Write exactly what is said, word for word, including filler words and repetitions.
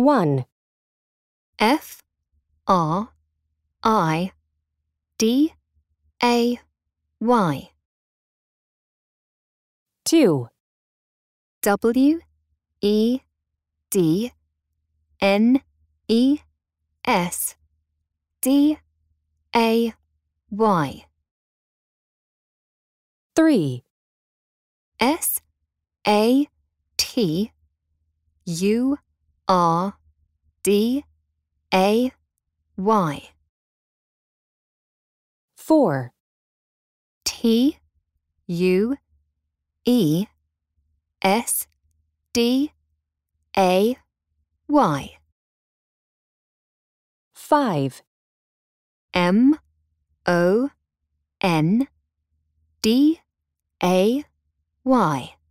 one, F R I D A Y. two, W E D N E S D A Y. three, S A T U R D A Y. four, T U E S D A Y. five, M O N D A Y.